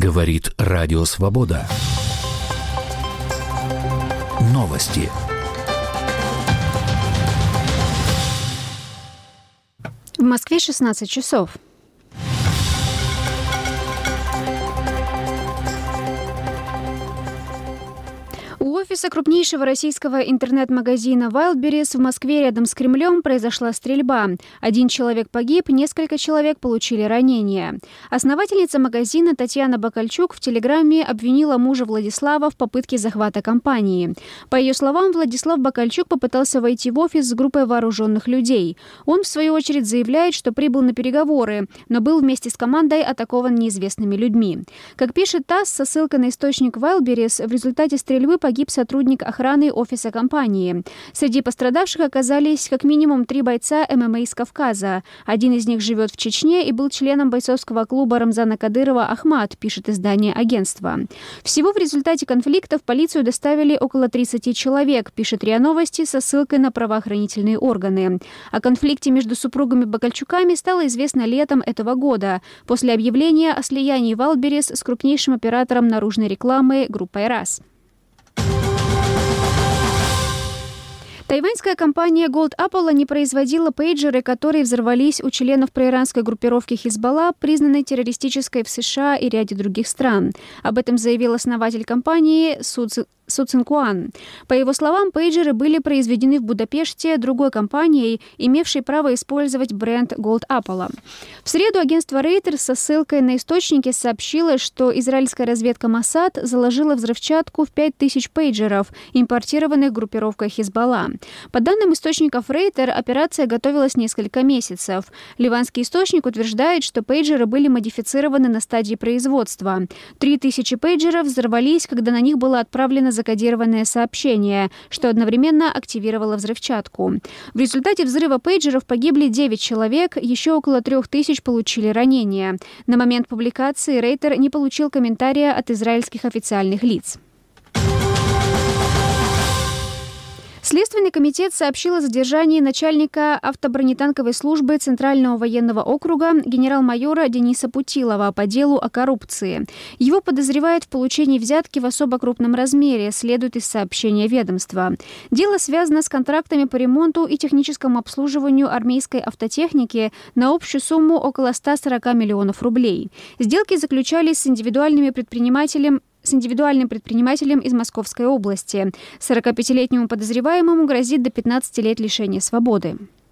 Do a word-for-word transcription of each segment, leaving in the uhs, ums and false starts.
Говорит Радио Свобода. Новости. В Москве шестнадцать часов. У офиса крупнейшего российского интернет-магазина Wildberries в Москве рядом с Кремлем произошла стрельба. Один человек погиб, несколько человек получили ранения. Основательница магазина Татьяна Бакальчук в Телеграме обвинила мужа Владислава в попытке захвата компании. По ее словам, Владислав Бакальчук попытался войти в офис с группой вооруженных людей. Он, в свою очередь, заявляет, что прибыл на переговоры, но был вместе с командой атакован неизвестными людьми. Как пишет ТАСС со ссылкой на источник Wildberries, в результате стрельбы погиб сотрудник охраны офиса компании. Среди пострадавших оказались как минимум три бойца эм эм а из Кавказа. Один из них живет в Чечне и был членом бойцовского клуба Рамзана Кадырова «Ахмат», пишет издание агентства. Всего в результате конфликта в полицию доставили около тридцати человек, пишет РИА Новости со ссылкой на правоохранительные органы. О конфликте между супругами Бакальчуками стало известно летом этого года, после объявления о слиянии Wildberries с крупнейшим оператором наружной рекламы группой РАС. Тайваньская компания Gold Apollo не производила пейджеры, которые взорвались у членов проиранской группировки Хизбалла, признанной террористической в США и ряде других стран. Об этом заявил основатель компании Су Су Цинкуан. По его словам, пейджеры были произведены в Будапеште другой компанией, имевшей право использовать бренд Gold Apollo. В среду агентство Reuters со ссылкой на источники сообщило, что израильская разведка Моссад заложила взрывчатку в пять тысяч пейджеров, импортированных группировкой Хизбалла. По данным источников Reuters, операция готовилась несколько месяцев. Ливанский источник утверждает, что пейджеры были модифицированы на стадии производства. Три тысячи пейджеров взорвались, когда на них было отправлено закодированное сообщение, что одновременно активировало взрывчатку. В результате взрыва пейджеров погибли девять человек, еще около трех тысяч получили ранения. На момент публикации Рейтер не получил комментария от израильских официальных лиц. Следственный комитет сообщил о задержании начальника автобронетанковой службы Центрального военного округа генерал-майора Дениса Путилова по делу о коррупции. Его подозревают в получении взятки в особо крупном размере, следует из сообщения ведомства. Дело связано с контрактами по ремонту и техническому обслуживанию армейской автотехники на общую сумму около ста сорока миллионов рублей. Сделки заключались с индивидуальными предпринимателями, с индивидуальным предпринимателем из Московской области. сорокапятилетнему подозреваемому грозит до пятнадцати лет лишения свободы.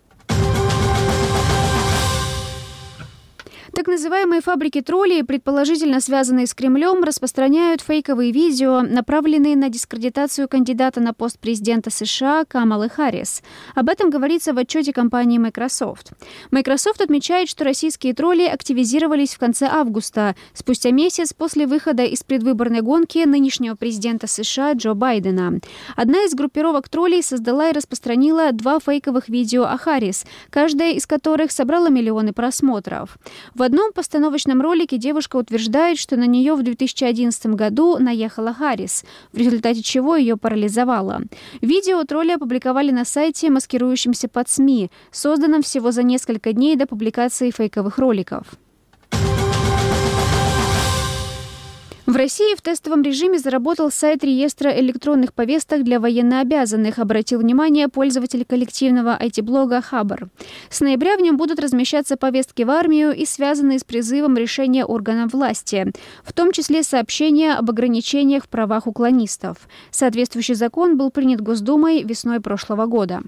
Так называемые фабрики троллей, предположительно связанные с Кремлем, распространяют фейковые видео, направленные на дискредитацию кандидата на пост президента США Камалы Харрис. Об этом говорится в отчете компании Microsoft. Microsoft отмечает, что российские тролли активизировались в конце августа, спустя месяц после выхода из предвыборной гонки нынешнего президента США Джо Байдена. Одна из группировок троллей создала и распространила два фейковых видео о Харрис, каждая из которых собрала миллионы просмотров. В В одном постановочном ролике девушка утверждает, что на нее в две тысячи одиннадцатом году наехала Харрис, в результате чего ее парализовало. Видео тролли опубликовали на сайте, маскирующемся под СМИ, созданном всего за несколько дней до публикации фейковых роликов. В России в тестовом режиме заработал сайт реестра электронных повесток для военнообязанных, обратил внимание пользователь коллективного ай ти-блога «Хабр». С ноября в нем будут размещаться повестки в армию и связанные с призывом решения органов власти, в том числе сообщения об ограничениях в правах уклонистов. Соответствующий закон был принят Госдумой весной прошлого года.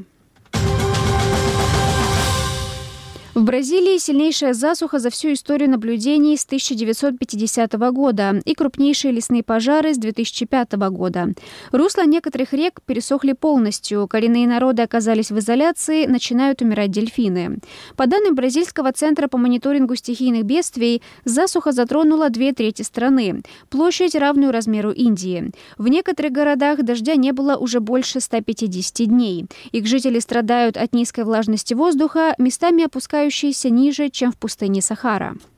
В Бразилии сильнейшая засуха за всю историю наблюдений с тысяча девятьсот пятидесятого года и крупнейшие лесные пожары с две тысячи пятого года. Русла некоторых рек пересохли полностью, коренные народы оказались в изоляции, начинают умирать дельфины. По данным Бразильского центра по мониторингу стихийных бедствий, засуха затронула две трети страны, площадь, равную размеру Индии. В некоторых городах дождя не было уже больше ста пятидесяти дней. Их жители страдают от низкой влажности воздуха, местами опускающейся ниже, чем в пустыне Сахара.